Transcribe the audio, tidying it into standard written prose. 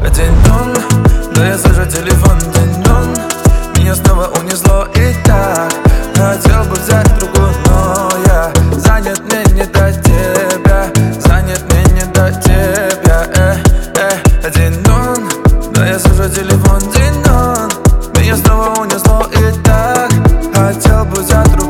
Динь-дон, да я слышу телефон, динь-дон. Меня снова унесло и так. Хотел бы взять другую, но я занят, мне не до тебя. Занят, мне не до тебя. Динь-дон, да я слышу телефон, динь-дон. Меня снова унесло и так. Хотел бы взять другую.